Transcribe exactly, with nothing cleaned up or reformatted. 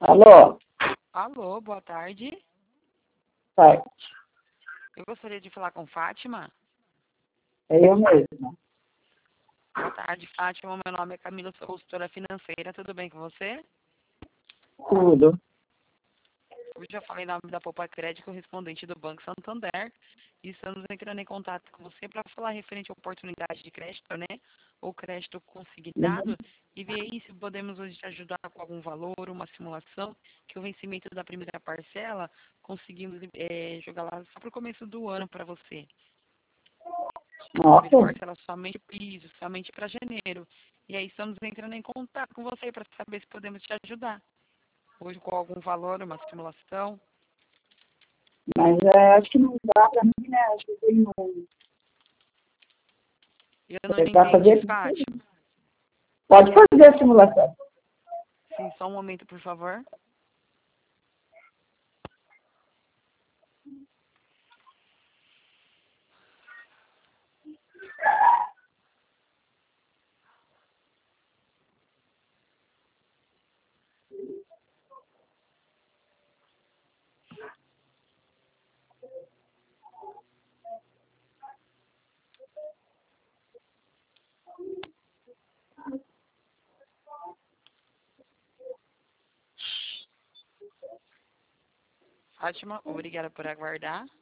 Alô? Alô, boa tarde. Tarde. Eu gostaria de falar com Fátima. É eu mesma. Boa tarde, Fátima. Meu nome é Camila, sou consultora financeira. Tudo bem com você? Tudo. Eu já falei em nome da Poupa Crédito, correspondente do Banco Santander. E estamos entrando em contato com você para falar referente à oportunidade de crédito, né? Ou crédito consignado. Uhum. E ver aí se podemos hoje te ajudar com algum valor, uma simulação, que o vencimento da primeira parcela conseguimos eh, jogar lá só para o começo do ano para você. Primeira Nossa, parcela somente piso, somente para janeiro. E aí estamos entrando em contato com você para saber se podemos te ajudar. Hoje com algum valor, uma simulação. mas é, acho que não dá pra mim, né? Acho que tem um. Eu não É pra entendi, fazer. Fátima. Pode fazer a simulação. Sim, só um momento, por favor. Fátima, obrigada por aguardar.